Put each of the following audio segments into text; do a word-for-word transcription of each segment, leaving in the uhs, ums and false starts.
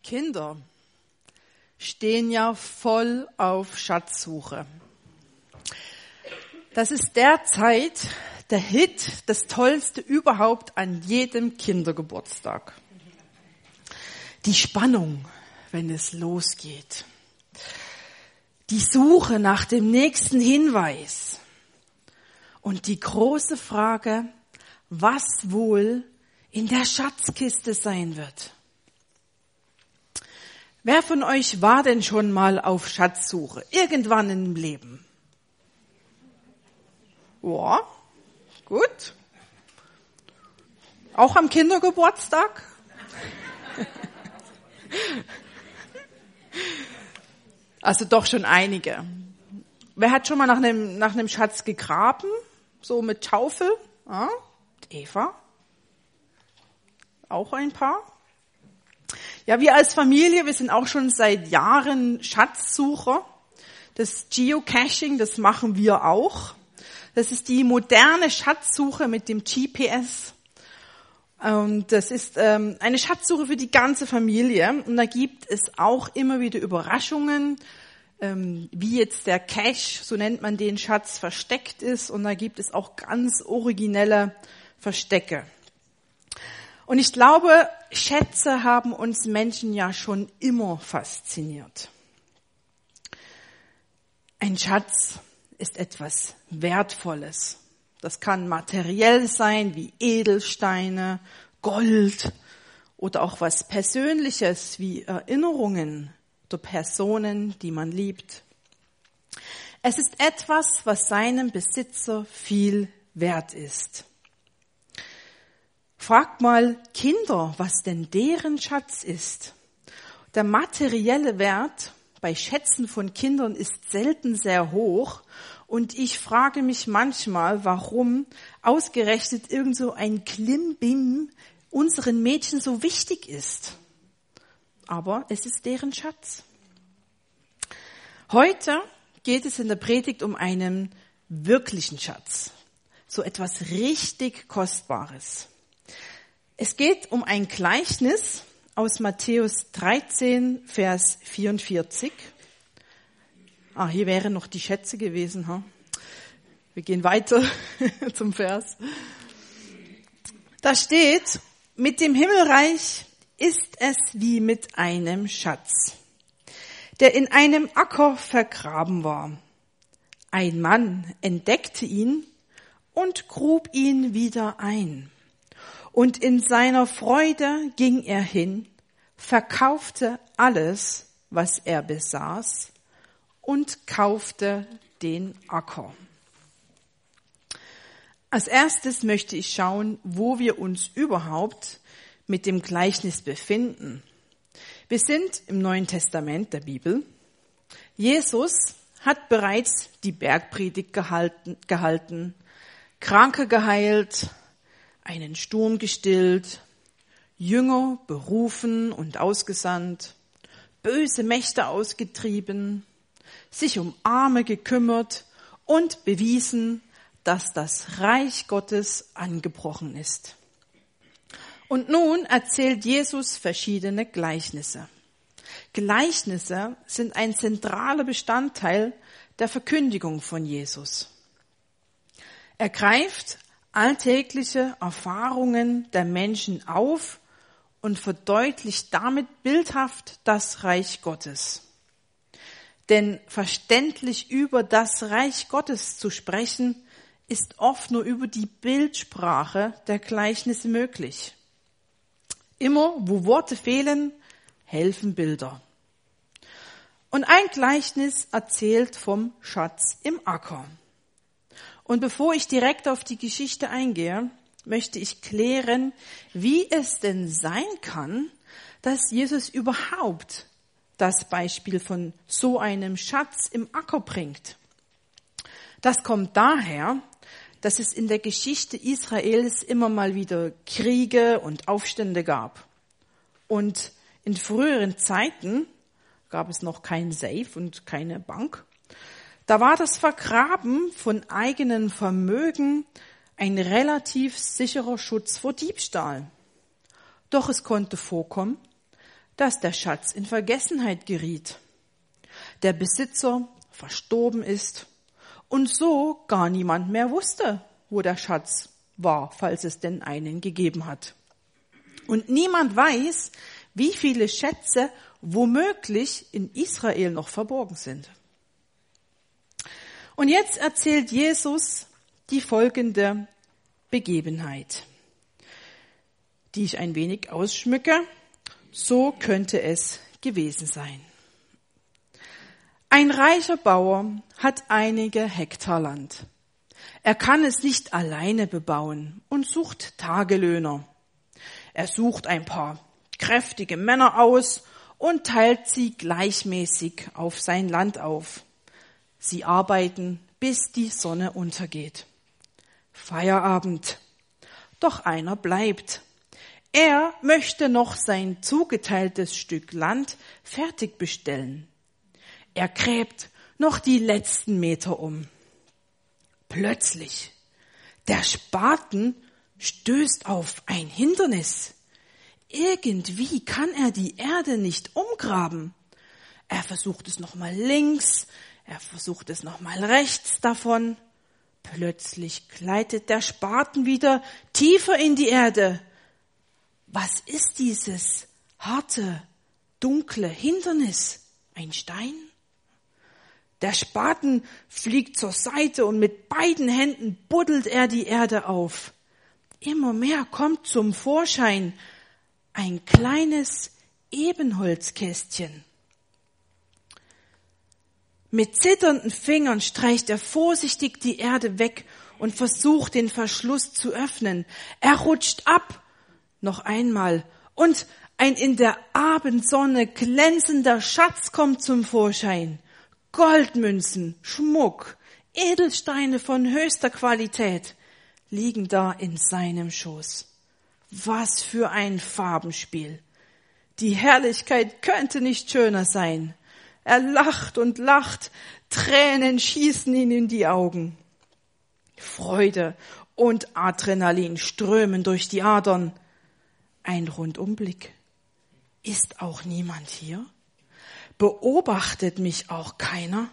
Kinder stehen ja voll auf Schatzsuche. Das ist derzeit der Hit, das Tollste überhaupt an jedem Kindergeburtstag. Die Spannung, wenn es losgeht. Die Suche nach dem nächsten Hinweis. Und die große Frage, was wohl in der Schatzkiste sein wird. Wer von euch war denn schon mal auf Schatzsuche? Irgendwann im Leben? Ja, gut. Auch am Kindergeburtstag? Also doch schon einige. Wer hat schon mal nach einem, nach einem Schatz gegraben? So mit Schaufel? Ja, Eva? Auch ein paar? Ja, wir als Familie, wir sind auch schon seit Jahren Schatzsucher. Das Geocaching, das machen wir auch. Das ist die moderne Schatzsuche mit dem G P S. Und das ist ähm, eine Schatzsuche für die ganze Familie. Und da gibt es auch immer wieder Überraschungen, ähm, wie jetzt der Cache, so nennt man den Schatz, versteckt ist. Und da gibt es auch ganz originelle Verstecke. Und ich glaube, Schätze haben uns Menschen ja schon immer fasziniert. Ein Schatz ist etwas Wertvolles. Das kann materiell sein, wie Edelsteine, Gold oder auch was Persönliches, wie Erinnerungen der Personen, die man liebt. Es ist etwas, was seinem Besitzer viel wert ist. Fragt mal Kinder, was denn deren Schatz ist. Der materielle Wert bei Schätzen von Kindern ist selten sehr hoch und ich frage mich manchmal, warum ausgerechnet irgend so ein Klimbim unseren Mädchen so wichtig ist. Aber es ist deren Schatz. Heute geht es in der Predigt um einen wirklichen Schatz, so etwas richtig Kostbares. Es geht um ein Gleichnis aus Matthäus dreizehn, Vers vierundvierzig. Ah, hier wären noch die Schätze gewesen. Huh? Wir gehen weiter zum Vers. Da steht, mit dem Himmelreich ist es wie mit einem Schatz, der in einem Acker vergraben war. Ein Mann entdeckte ihn und grub ihn wieder ein. Und in seiner Freude ging er hin, verkaufte alles, was er besaß, und kaufte den Acker. Als erstes möchte ich schauen, wo wir uns überhaupt mit dem Gleichnis befinden. Wir sind im Neuen Testament der Bibel. Jesus hat bereits die Bergpredigt gehalten, gehalten, Kranke geheilt, einen Sturm gestillt, Jünger berufen und ausgesandt, böse Mächte ausgetrieben, sich um Arme gekümmert und bewiesen, dass das Reich Gottes angebrochen ist. Und nun erzählt Jesus verschiedene Gleichnisse. Gleichnisse sind ein zentraler Bestandteil der Verkündigung von Jesus. Er greift alltägliche Erfahrungen der Menschen auf und verdeutlicht damit bildhaft das Reich Gottes. Denn verständlich über das Reich Gottes zu sprechen, ist oft nur über die Bildsprache der Gleichnisse möglich. Immer, wo Worte fehlen, helfen Bilder. Und ein Gleichnis erzählt vom Schatz im Acker. Und bevor ich direkt auf die Geschichte eingehe, möchte ich klären, wie es denn sein kann, dass Jesus überhaupt das Beispiel von so einem Schatz im Acker bringt. Das kommt daher, dass es in der Geschichte Israels immer mal wieder Kriege und Aufstände gab. Und in früheren Zeiten gab es noch kein Safe und keine Bank. Da war das Vergraben von eigenen Vermögen ein relativ sicherer Schutz vor Diebstahl. Doch es konnte vorkommen, dass der Schatz in Vergessenheit geriet, der Besitzer verstorben ist und so gar niemand mehr wusste, wo der Schatz war, falls es denn einen gegeben hat. Und niemand weiß, wie viele Schätze womöglich in Israel noch verborgen sind. Und jetzt erzählt Jesus die folgende Begebenheit, die ich ein wenig ausschmücke. So könnte es gewesen sein. Ein reicher Bauer hat einige Hektar Land. Er kann es nicht alleine bebauen und sucht Tagelöhner. Er sucht ein paar kräftige Männer aus und teilt sie gleichmäßig auf sein Land auf. Sie arbeiten, bis die Sonne untergeht. Feierabend. Doch einer bleibt. Er möchte noch sein zugeteiltes Stück Land fertig bestellen. Er gräbt noch die letzten Meter um. Plötzlich, der Spaten stößt auf ein Hindernis. Irgendwie kann er die Erde nicht umgraben. Er versucht es nochmal links, er versucht es nochmal rechts davon. Plötzlich gleitet der Spaten wieder tiefer in die Erde. Was ist dieses harte, dunkle Hindernis? Ein Stein? Der Spaten fliegt zur Seite und mit beiden Händen buddelt er die Erde auf. Immer mehr kommt zum Vorschein ein kleines Ebenholzkästchen. Mit zitternden Fingern streicht er vorsichtig die Erde weg und versucht, den Verschluss zu öffnen. Er rutscht ab, noch einmal, und ein in der Abendsonne glänzender Schatz kommt zum Vorschein. Goldmünzen, Schmuck, Edelsteine von höchster Qualität liegen da in seinem Schoß. Was für ein Farbenspiel. Die Herrlichkeit könnte nicht schöner sein. Er lacht und lacht, Tränen schießen ihn in die Augen. Freude und Adrenalin strömen durch die Adern. Ein Rundumblick. Ist auch niemand hier? Beobachtet mich auch keiner?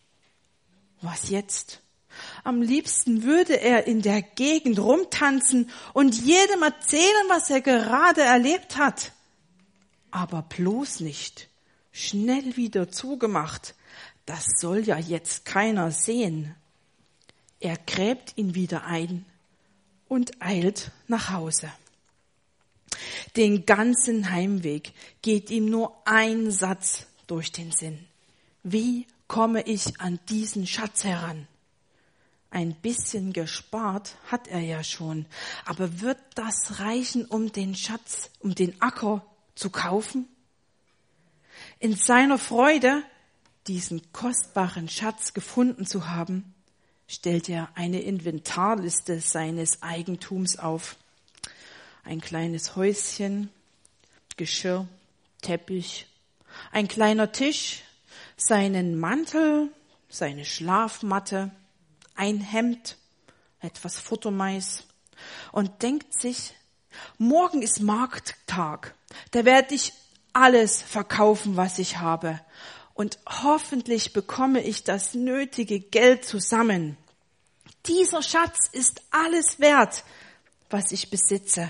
Was jetzt? Am liebsten würde er in der Gegend rumtanzen und jedem erzählen, was er gerade erlebt hat. Aber bloß nicht. Schnell wieder zugemacht. Das soll ja jetzt keiner sehen. Er gräbt ihn wieder ein und eilt nach Hause. Den ganzen Heimweg geht ihm nur ein Satz durch den Sinn. Wie komme ich an diesen Schatz heran? Ein bisschen gespart hat er ja schon, aber wird das reichen, um den Schatz, um den Acker zu kaufen? In seiner Freude, diesen kostbaren Schatz gefunden zu haben, stellt er eine Inventarliste seines Eigentums auf. Ein kleines Häuschen, Geschirr, Teppich, ein kleiner Tisch, seinen Mantel, seine Schlafmatte, ein Hemd, etwas Futtermais und denkt sich, morgen ist Markttag, da werde ich alles verkaufen, was ich habe und hoffentlich bekomme ich das nötige Geld zusammen. Dieser Schatz ist alles wert, was ich besitze.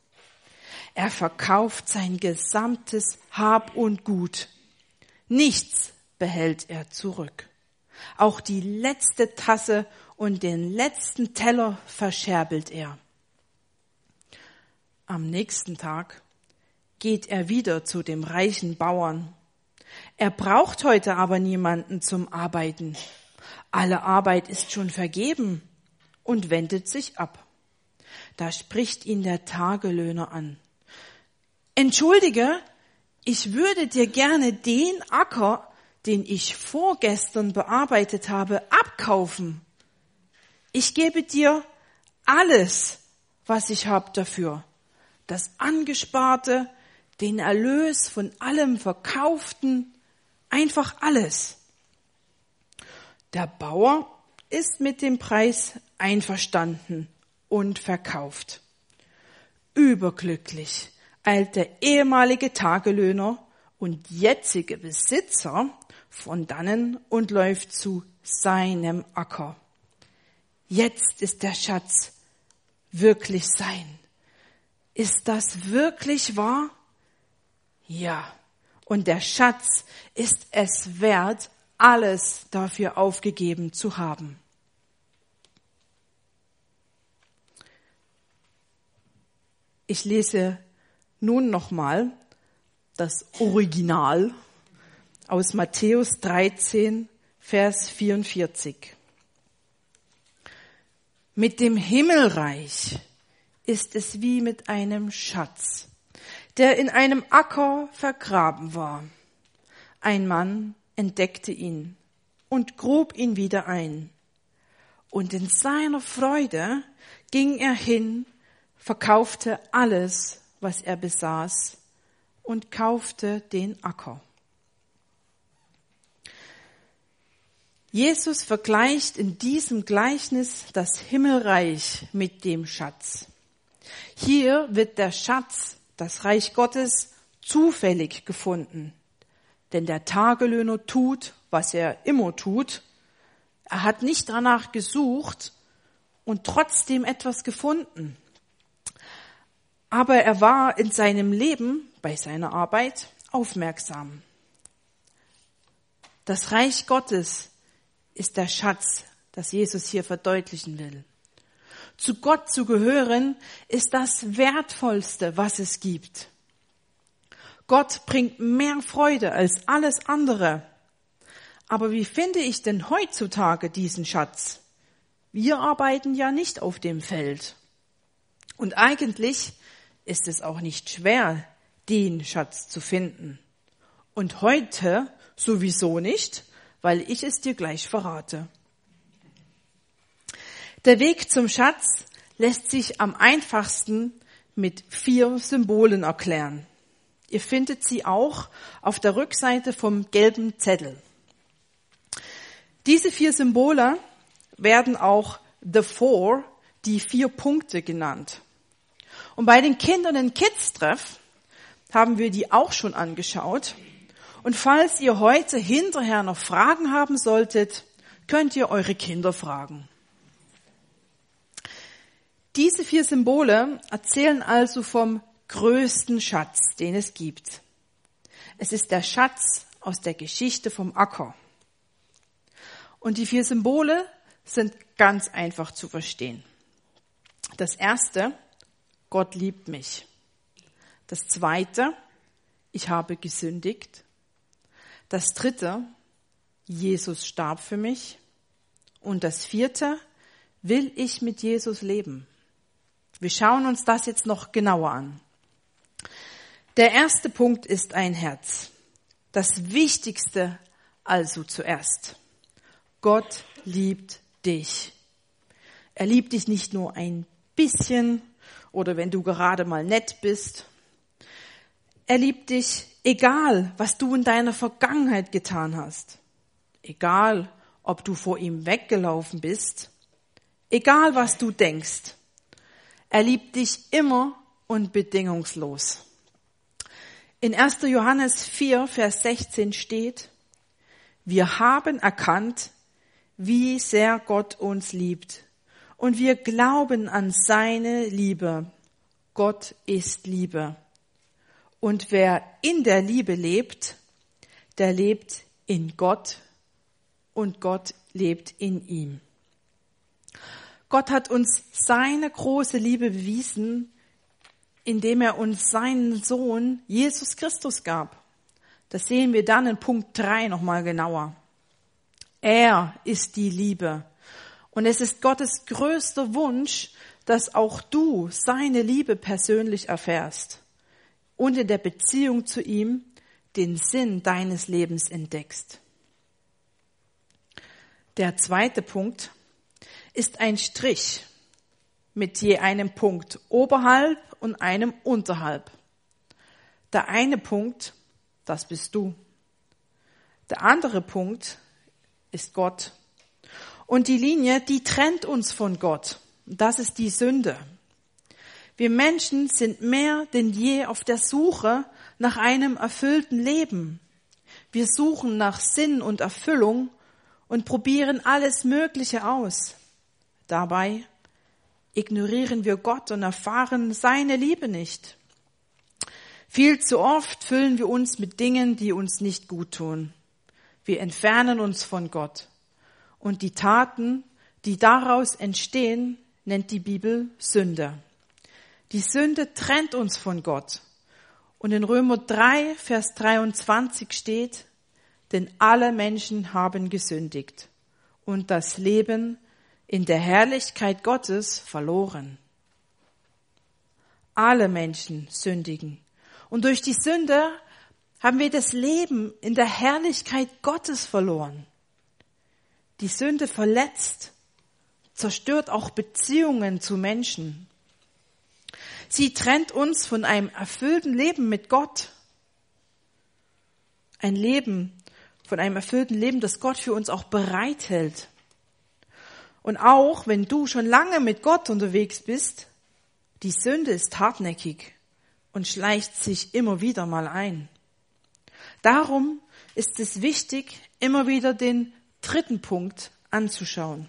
Er verkauft sein gesamtes Hab und Gut. Nichts behält er zurück. Auch die letzte Tasse und den letzten Teller verscherbelt er. Am nächsten Tag geht er wieder zu dem reichen Bauern. Er braucht heute aber niemanden zum Arbeiten. Alle Arbeit ist schon vergeben und wendet sich ab. Da spricht ihn der Tagelöhner an. Entschuldige, ich würde dir gerne den Acker, den ich vorgestern bearbeitet habe, abkaufen. Ich gebe dir alles, was ich habe dafür. Das Angesparte, den Erlös von allem Verkauften, einfach alles. Der Bauer ist mit dem Preis einverstanden und verkauft. Überglücklich eilt der ehemalige Tagelöhner und jetzige Besitzer von dannen und läuft zu seinem Acker. Jetzt ist der Schatz wirklich sein. Ist das wirklich wahr? Ja. Und der Schatz ist es wert, alles dafür aufgegeben zu haben. Ich lese nun nochmal das Original aus Matthäus dreizehn, Vers vierundvierzig. Mit dem Himmelreich ist es wie mit einem Schatz, der in einem Acker vergraben war. Ein Mann entdeckte ihn und grub ihn wieder ein. Und in seiner Freude ging er hin, verkaufte alles, was er besaß, und kaufte den Acker. Jesus vergleicht in diesem Gleichnis das Himmelreich mit dem Schatz. Hier wird der Schatz, das Reich Gottes, zufällig gefunden. Denn der Tagelöhner tut, was er immer tut. Er hat nicht danach gesucht und trotzdem etwas gefunden. Aber er war in seinem Leben, bei seiner Arbeit, aufmerksam. Das Reich Gottes ist der Schatz, das Jesus hier verdeutlichen will. Zu Gott zu gehören, ist das Wertvollste, was es gibt. Gott bringt mehr Freude als alles andere. Aber wie finde ich denn heutzutage diesen Schatz? Wir arbeiten ja nicht auf dem Feld. Und eigentlich ist es auch nicht schwer, den Schatz zu finden. Und heute sowieso nicht, weil ich es dir gleich verrate. Der Weg zum Schatz lässt sich am einfachsten mit vier Symbolen erklären. Ihr findet sie auch auf der Rückseite vom gelben Zettel. Diese vier Symbole werden auch The Four, die vier Punkte genannt. Und bei den Kindern in Kids-Treff haben wir die auch schon angeschaut. Und falls ihr heute hinterher noch Fragen haben solltet, könnt ihr eure Kinder fragen. Diese vier Symbole erzählen also vom größten Schatz, den es gibt. Es ist der Schatz aus der Geschichte vom Acker. Und die vier Symbole sind ganz einfach zu verstehen. Das erste, Gott liebt mich. Das zweite, ich habe gesündigt. Das dritte, Jesus starb für mich. Und das vierte, will ich mit Jesus leben. Wir schauen uns das jetzt noch genauer an. Der erste Punkt ist ein Herz. Das Wichtigste also zuerst. Gott liebt dich. Er liebt dich nicht nur ein bisschen oder wenn du gerade mal nett bist. Er liebt dich, egal was du in deiner Vergangenheit getan hast. Egal, ob du vor ihm weggelaufen bist. Egal, was du denkst. Er liebt dich immer und bedingungslos. In erster Johannes vier, Vers sechzehn steht, wir haben erkannt, wie sehr Gott uns liebt. Und wir glauben an seine Liebe. Gott ist Liebe. Und wer in der Liebe lebt, der lebt in Gott und Gott lebt in ihm. Gott hat uns seine große Liebe bewiesen, indem er uns seinen Sohn Jesus Christus gab. Das sehen wir dann in Punkt drei nochmal genauer. Er ist die Liebe. Und es ist Gottes größter Wunsch, dass auch du seine Liebe persönlich erfährst und in der Beziehung zu ihm den Sinn deines Lebens entdeckst. Der zweite Punkt ist ein Strich mit je einem Punkt oberhalb und einem unterhalb. Der eine Punkt, das bist du. Der andere Punkt ist Gott. Und die Linie, die trennt uns von Gott. Das ist die Sünde. Wir Menschen sind mehr denn je auf der Suche nach einem erfüllten Leben. Wir suchen nach Sinn und Erfüllung und probieren alles Mögliche aus. Dabei ignorieren wir Gott und erfahren seine Liebe nicht. Viel zu oft füllen wir uns mit Dingen, die uns nicht gut tun. Wir entfernen uns von Gott. Und die Taten, die daraus entstehen, nennt die Bibel Sünde. Die Sünde trennt uns von Gott. Und in Römer drei, Vers dreiundzwanzig steht, denn alle Menschen haben gesündigt und das Leben in der Herrlichkeit Gottes verloren. Alle Menschen sündigen. Und durch die Sünde haben wir das Leben in der Herrlichkeit Gottes verloren. Die Sünde verletzt, zerstört auch Beziehungen zu Menschen. Sie trennt uns von einem erfüllten Leben mit Gott. Ein Leben, von einem erfüllten Leben, das Gott für uns auch bereithält. Und auch wenn du schon lange mit Gott unterwegs bist, die Sünde ist hartnäckig und schleicht sich immer wieder mal ein. Darum ist es wichtig, immer wieder den dritten Punkt anzuschauen.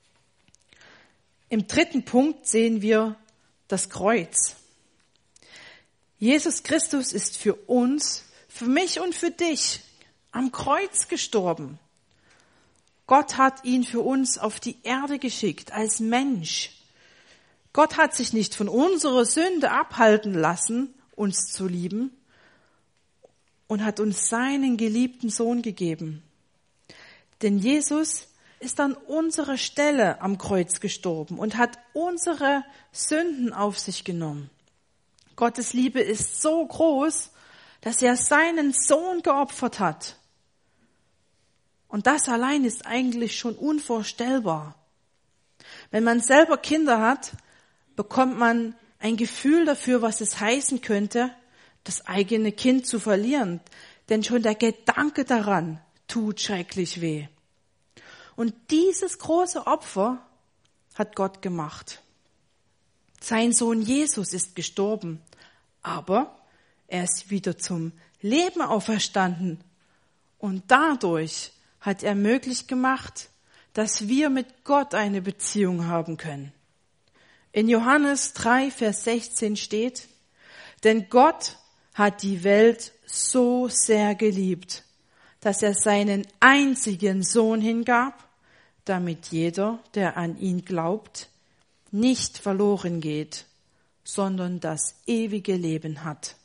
Im dritten Punkt sehen wir das Kreuz. Jesus Christus ist für uns, für mich und für dich am Kreuz gestorben. Gott hat ihn für uns auf die Erde geschickt als Mensch. Gott hat sich nicht von unserer Sünde abhalten lassen, uns zu lieben, und hat uns seinen geliebten Sohn gegeben. Denn Jesus ist an unserer Stelle am Kreuz gestorben und hat unsere Sünden auf sich genommen. Gottes Liebe ist so groß, dass er seinen Sohn geopfert hat. Und das allein ist eigentlich schon unvorstellbar. Wenn man selber Kinder hat, bekommt man ein Gefühl dafür, was es heißen könnte, das eigene Kind zu verlieren. Denn schon der Gedanke daran tut schrecklich weh. Und dieses große Opfer hat Gott gemacht. Sein Sohn Jesus ist gestorben, aber er ist wieder zum Leben auferstanden. Und dadurch hat er möglich gemacht, dass wir mit Gott eine Beziehung haben können. In Johannes drei, Vers sechzehn steht, denn Gott hat die Welt so sehr geliebt, dass er seinen einzigen Sohn hingab, damit jeder, der an ihn glaubt, nicht verloren geht, sondern das ewige Leben hat.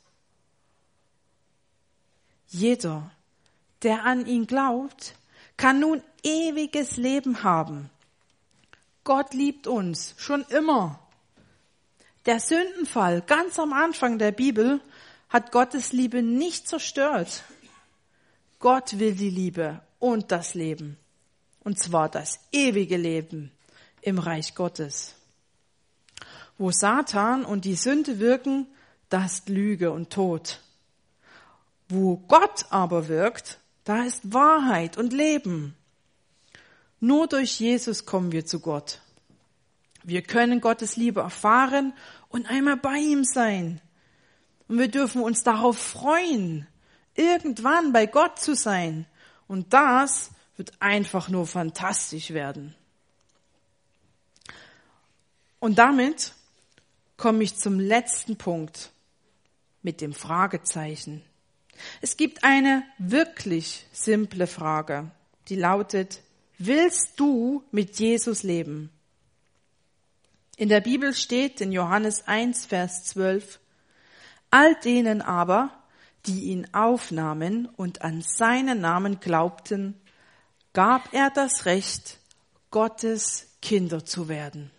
Jeder, der an ihn glaubt, kann nun ewiges Leben haben. Gott liebt uns schon immer. Der Sündenfall ganz am Anfang der Bibel hat Gottes Liebe nicht zerstört. Gott will die Liebe und das Leben. Und zwar das ewige Leben im Reich Gottes. Wo Satan und die Sünde wirken, da ist Lüge und Tod. Wo Gott aber wirkt, da ist Wahrheit und Leben. Nur durch Jesus kommen wir zu Gott. Wir können Gottes Liebe erfahren und einmal bei ihm sein. Und wir dürfen uns darauf freuen, irgendwann bei Gott zu sein. Und das wird einfach nur fantastisch werden. Und damit komme ich zum letzten Punkt mit dem Fragezeichen. Es gibt eine wirklich simple Frage, die lautet, willst du mit Jesus leben? In der Bibel steht in Johannes eins, Vers zwölf, all denen aber, die ihn aufnahmen und an seinen Namen glaubten, gab er das Recht, Gottes Kinder zu werden.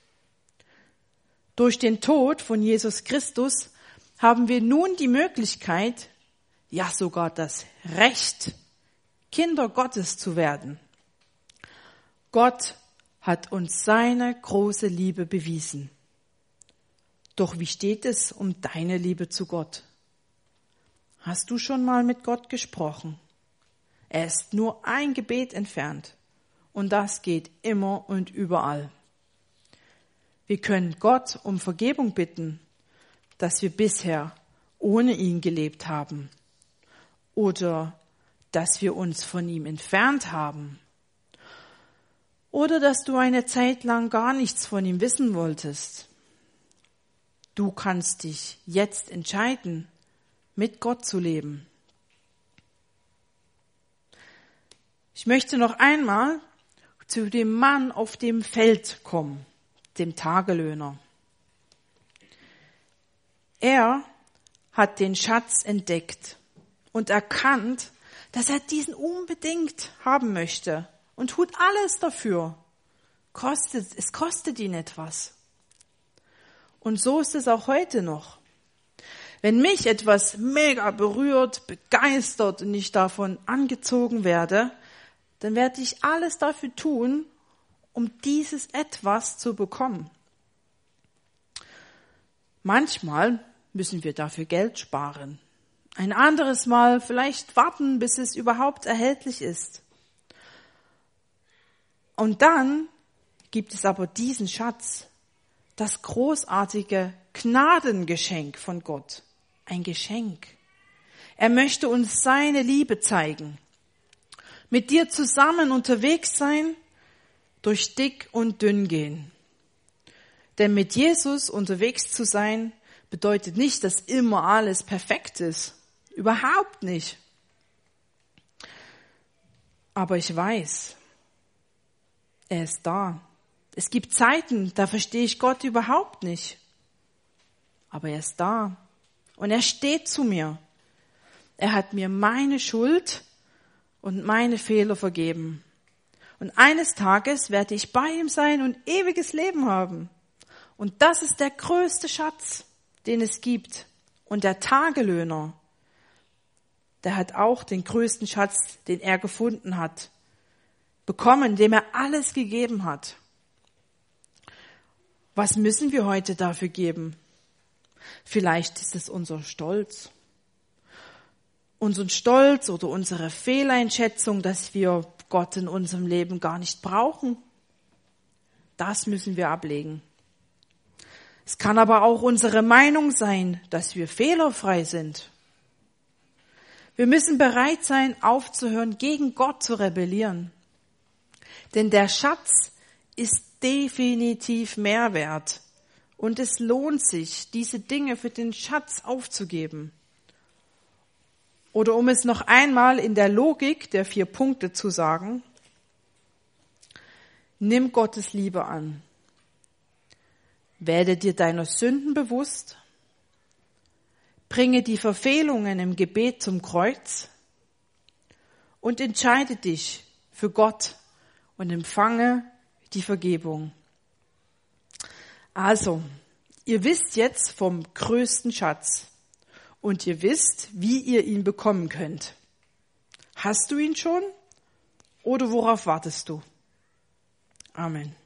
Durch den Tod von Jesus Christus haben wir nun die Möglichkeit, ja sogar das Recht, Kinder Gottes zu werden. Gott hat uns seine große Liebe bewiesen. Doch wie steht es um deine Liebe zu Gott? Hast du schon mal mit Gott gesprochen? Er ist nur ein Gebet entfernt und das geht immer und überall. Wir können Gott um Vergebung bitten, dass wir bisher ohne ihn gelebt haben oder dass wir uns von ihm entfernt haben oder dass du eine Zeit lang gar nichts von ihm wissen wolltest. Du kannst dich jetzt entscheiden, mit Gott zu leben. Ich möchte noch einmal zu dem Mann auf dem Feld kommen, dem Tagelöhner. Er hat den Schatz entdeckt und erkannt, dass er diesen unbedingt haben möchte und tut alles dafür. Kostet, es kostet ihn etwas. Und so ist es auch heute noch. Wenn mich etwas mega berührt, begeistert und ich davon angezogen werde, dann werde ich alles dafür tun, um dieses Etwas zu bekommen. Manchmal müssen wir dafür Geld sparen. Ein anderes Mal vielleicht warten, bis es überhaupt erhältlich ist. Und dann gibt es aber diesen Schatz, das großartige Gnadengeschenk von Gott. Ein Geschenk. Er möchte uns seine Liebe zeigen. Mit dir zusammen unterwegs sein, durch dick und dünn gehen. Denn mit Jesus unterwegs zu sein, bedeutet nicht, dass immer alles perfekt ist. Überhaupt nicht. Aber ich weiß, er ist da. Es gibt Zeiten, da verstehe ich Gott überhaupt nicht. Aber er ist da. Und er steht zu mir. Er hat mir meine Schuld und meine Fehler vergeben. Und eines Tages werde ich bei ihm sein und ewiges Leben haben. Und das ist der größte Schatz, den es gibt. Und der Tagelöhner, der hat auch den größten Schatz, den er gefunden hat, bekommen, dem er alles gegeben hat. Was müssen wir heute dafür geben? Vielleicht ist es unser Stolz. Unseren Stolz oder unsere Fehleinschätzung, dass wir Gott in unserem Leben gar nicht brauchen. Das müssen wir ablegen. Es kann aber auch unsere Meinung sein, dass wir fehlerfrei sind. Wir müssen bereit sein, aufzuhören, gegen Gott zu rebellieren. Denn der Schatz ist definitiv mehr wert. Und es lohnt sich, diese Dinge für den Schatz aufzugeben. Oder um es noch einmal in der Logik der vier Punkte zu sagen, nimm Gottes Liebe an. Werde dir deiner Sünden bewusst. Bringe die Verfehlungen im Gebet zum Kreuz und entscheide dich für Gott und empfange die Vergebung. Also, ihr wisst jetzt vom größten Schatz und ihr wisst, wie ihr ihn bekommen könnt. Hast du ihn schon oder worauf wartest du? Amen.